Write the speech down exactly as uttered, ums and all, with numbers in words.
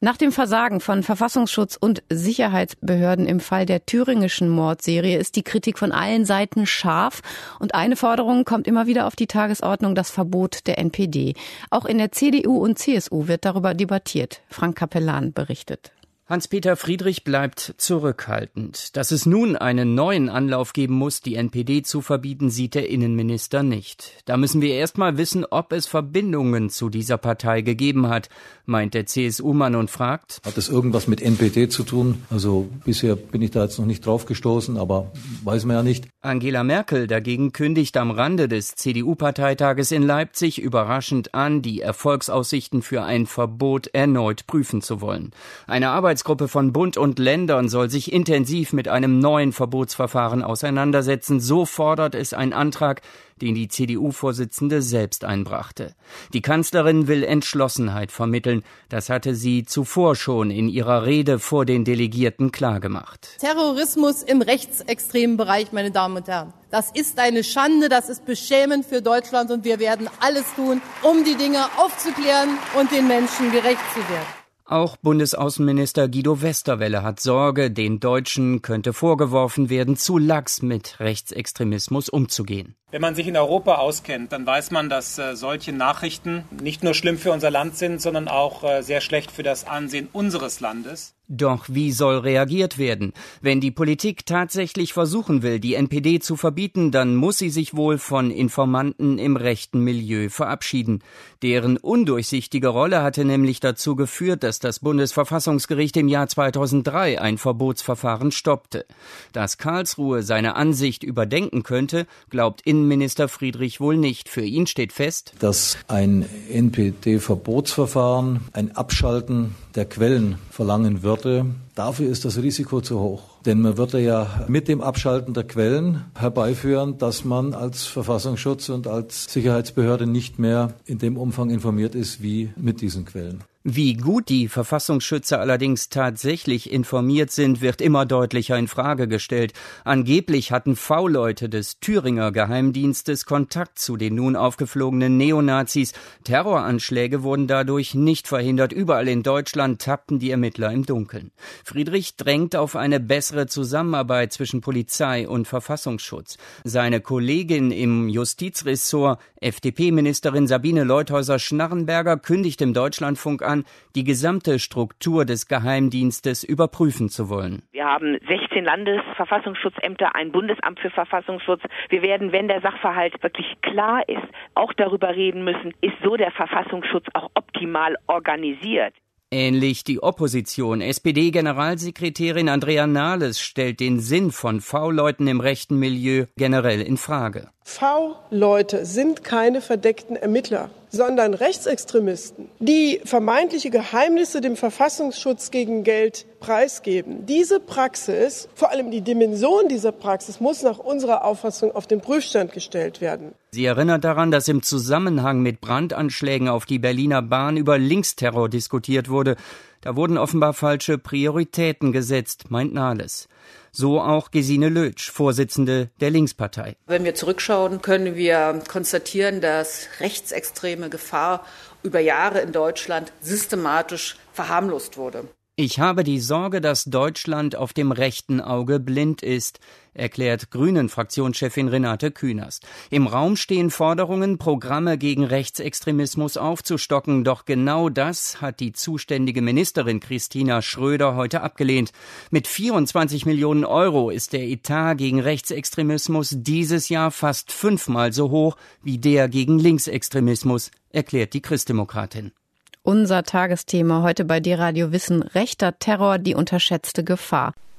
Nach dem Versagen von Verfassungsschutz und Sicherheitsbehörden im Fall der thüringischen Mordserie ist die Kritik von allen Seiten scharf. Und eine Forderung kommt immer wieder auf die Tagesordnung: das Verbot der N P D. Auch in der C D U und C S U wird darüber debattiert. Frank Capellan berichtet. Hans-Peter Friedrich bleibt zurückhaltend. Dass es nun einen neuen Anlauf geben muss, die N P D zu verbieten, sieht der Innenminister nicht. Da müssen wir erst mal wissen, ob es Verbindungen zu dieser Partei gegeben hat, meint der C S U-Mann und fragt: Hat das irgendwas mit N P D zu tun? Also bisher bin ich da jetzt noch nicht drauf gestoßen, aber weiß man ja nicht. Angela Merkel dagegen kündigt am Rande des C D U-Parteitages in Leipzig überraschend an, die Erfolgsaussichten für ein Verbot erneut prüfen zu wollen. Eine Arbeitsgruppe von Bund und Ländern soll sich intensiv mit einem neuen Verbotsverfahren auseinandersetzen. So fordert es ein Antrag, den die C D U-Vorsitzende selbst einbrachte. Die Kanzlerin will Entschlossenheit vermitteln. Das hatte sie zuvor schon in ihrer Rede vor den Delegierten klargemacht. Terrorismus im rechtsextremen Bereich, meine Damen und Herren. Das ist eine Schande, das ist beschämend für Deutschland und wir werden alles tun, um die Dinge aufzuklären und den Menschen gerecht zu werden. Auch Bundesaußenminister Guido Westerwelle hat Sorge, den Deutschen könnte vorgeworfen werden, zu lax mit Rechtsextremismus umzugehen. Wenn man sich in Europa auskennt, dann weiß man, dass äh, solche Nachrichten nicht nur schlimm für unser Land sind, sondern auch äh, sehr schlecht für das Ansehen unseres Landes. Doch wie soll reagiert werden? Wenn die Politik tatsächlich versuchen will, die N P D zu verbieten, dann muss sie sich wohl von Informanten im rechten Milieu verabschieden. Deren undurchsichtige Rolle hatte nämlich dazu geführt, dass das Bundesverfassungsgericht im Jahr zweitausenddrei ein Verbotsverfahren stoppte. Dass Karlsruhe seine Ansicht überdenken könnte, glaubt Innenminister Friedrich wohl nicht. Für ihn steht fest, dass ein N P D-Verbotsverfahren ein Abschalten der Quellen verlangen würde. Dafür ist das Risiko zu hoch. Denn man würde ja mit dem Abschalten der Quellen herbeiführen, dass man als Verfassungsschutz und als Sicherheitsbehörde nicht mehr in dem Umfang informiert ist wie mit diesen Quellen. Wie gut die Verfassungsschützer allerdings tatsächlich informiert sind, wird immer deutlicher in Frage gestellt. Angeblich hatten V-Leute des Thüringer Geheimdienstes Kontakt zu den nun aufgeflogenen Neonazis. Terroranschläge wurden dadurch nicht verhindert. Überall in Deutschland tappten die Ermittler im Dunkeln. Friedrich drängt auf eine bessere Zusammenarbeit zwischen Polizei und Verfassungsschutz. Seine Kollegin im Justizressort, F D P-Ministerin Sabine Leutheusser-Schnarrenberger, kündigt im Deutschlandfunk an, die gesamte Struktur des Geheimdienstes überprüfen zu wollen. Wir haben sechzehn Landesverfassungsschutzämter, ein Bundesamt für Verfassungsschutz. Wir werden, wenn der Sachverhalt wirklich klar ist, auch darüber reden müssen, ist so der Verfassungsschutz auch optimal organisiert. Ähnlich die Opposition. S P D-Generalsekretärin Andrea Nahles stellt den Sinn von V-Leuten im rechten Milieu generell in Frage. V-Leute sind keine verdeckten Ermittler, sondern Rechtsextremisten, die vermeintliche Geheimnisse dem Verfassungsschutz gegen Geld preisgeben. Diese Praxis, vor allem die Dimension dieser Praxis, muss nach unserer Auffassung auf den Prüfstand gestellt werden. Sie erinnert daran, dass im Zusammenhang mit Brandanschlägen auf die Berliner Bahn über Linksterror diskutiert wurde. Da wurden offenbar falsche Prioritäten gesetzt, meint Nahles. So auch Gesine Lötsch, Vorsitzende der Linkspartei. Wenn wir zurückschauen, können wir konstatieren, dass rechtsextreme Gefahr über Jahre in Deutschland systematisch verharmlost wurde. Ich habe die Sorge, dass Deutschland auf dem rechten Auge blind ist, erklärt Grünen-Fraktionschefin Renate Künast. Im Raum stehen Forderungen, Programme gegen Rechtsextremismus aufzustocken. Doch genau das hat die zuständige Ministerin Christina Schröder heute abgelehnt. Mit vierundzwanzig Millionen Euro ist der Etat gegen Rechtsextremismus dieses Jahr fast fünfmal so hoch wie der gegen Linksextremismus, erklärt die Christdemokratin. Unser Tagesthema heute bei D-Radio Wissen: rechter Terror, die unterschätzte Gefahr.